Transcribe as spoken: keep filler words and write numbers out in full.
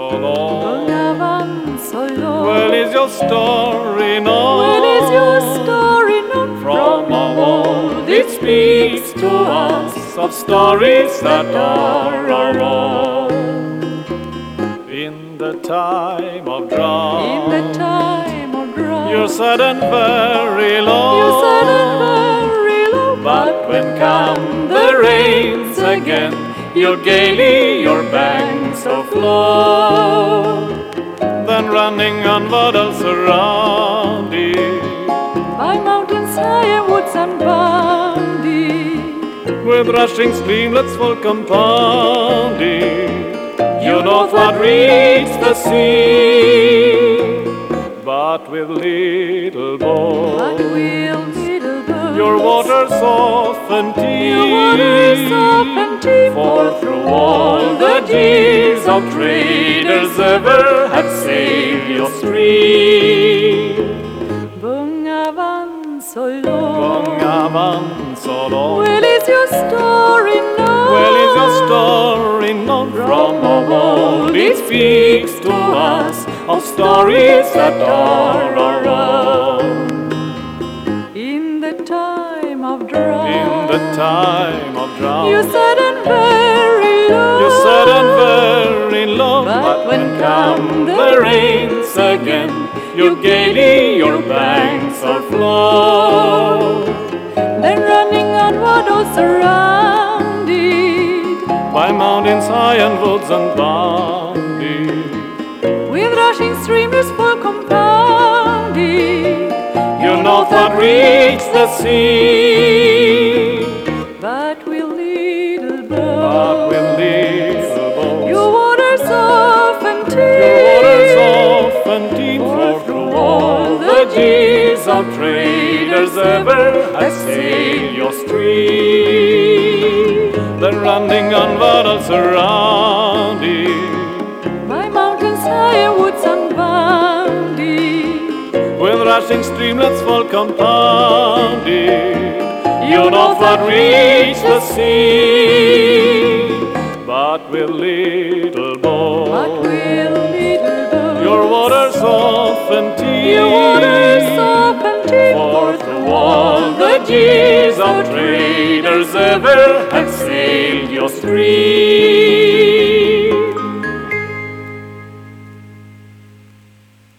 long? So long. Well, is your story known? Well, is your story known? From of old it speaks to us of stories that are our own. In the time of drought, In the time of drought, you're sad and very low. you're sad and very low. But when come the rains again, you're gaily your banks so flow. Then running onward all surrounded By mountains high and woods unbounded, with rushing streamlets full compounded, you northward reach the sea, but with little but boat will little birds your waters often deep. Your waters often deep. For through all the deeds of traders ever have sailed your stream. Bungavansolong, Bungavansolong. well is your story known? Well is your story known? From of old it speaks to us of stories that are our own. In the time of drought, In the time of drought, you sad and very low. you're sad and very low. But when come the rains again, you gaily your banks are flow. Then running onward all surrounded By mountains high and woods unbounded, with rushing streamlets full compounded, you northward reach the sea. but with little birds, But with little boats, your waters often your waters deep. often deep. For through all the deeds of traders ever have sailed your stream. Then running onward all surrounded By mountains high and woods unbounded, with rushing streamlets full compounded, you northward reach the sea, but with little but boat with little birds your waters often deep. your waters often deep. For through all the deeds of traders ever have sailed your stream.